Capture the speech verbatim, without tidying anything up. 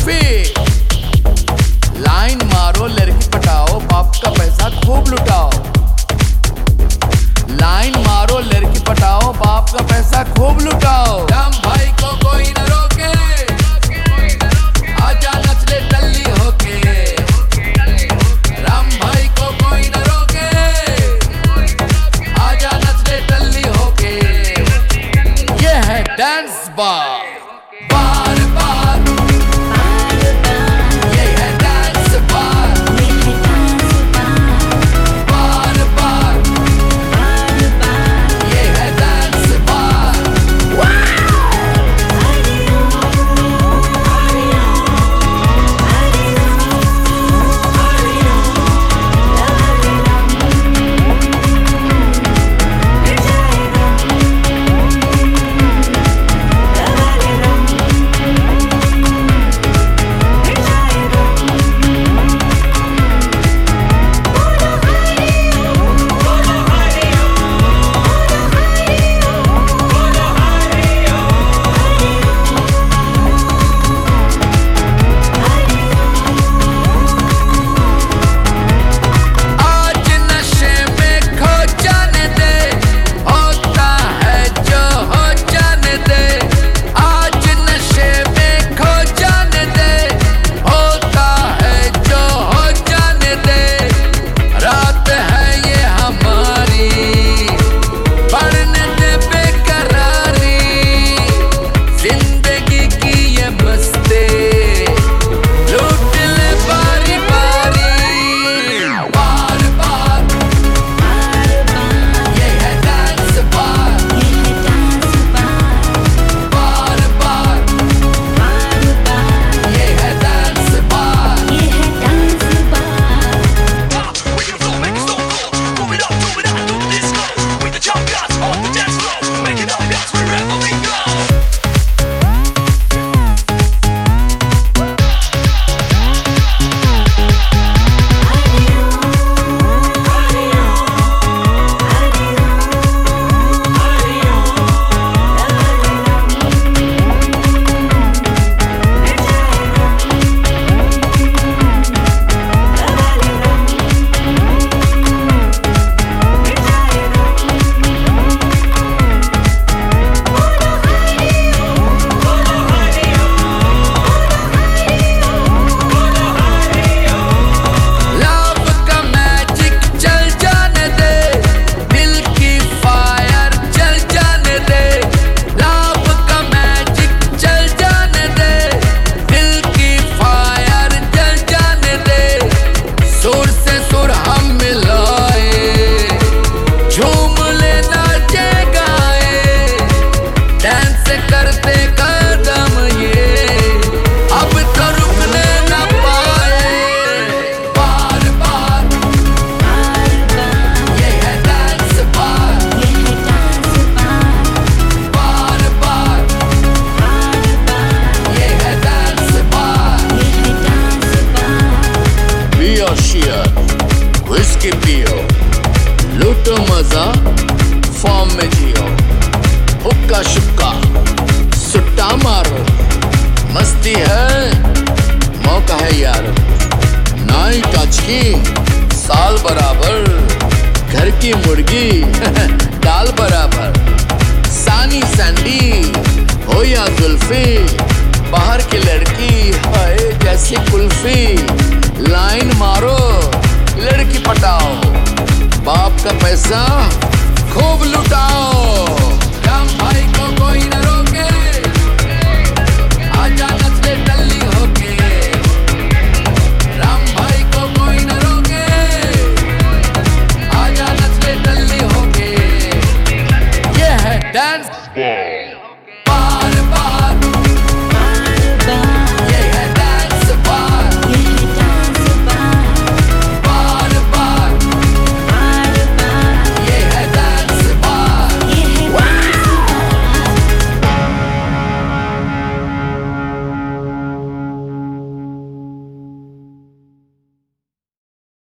Zulfi. Line मारो लड़की पटाओ, बाप का पैसा खूब लुटाओ। लाइन मारो लड़की पटाओ, बाप का पैसा खूब लुटाओ। राम भाई को कोई न रोके, आजा नच ले टल्ली होके। राम भाई को कोई न रोके, आजा नच ले टल्ली होके। ये है डांस बार, बार बार ये है डांस बार, बार बार ये है डांस बार। विस्की पियो, लूटो मजा, फॉर्म में जियो। हुक्का शुक्का सुट्टा मारो, मस्ती है मौका है यार। नाइट आज की साल बराबर, घर की मुर्गी दाल बराबर। सानी सैंडी हो या जुल्फी, बाहर की लड़की है जैसी कुल्फी। लाइन मारो लड़की पटाओ, बाप का पैसा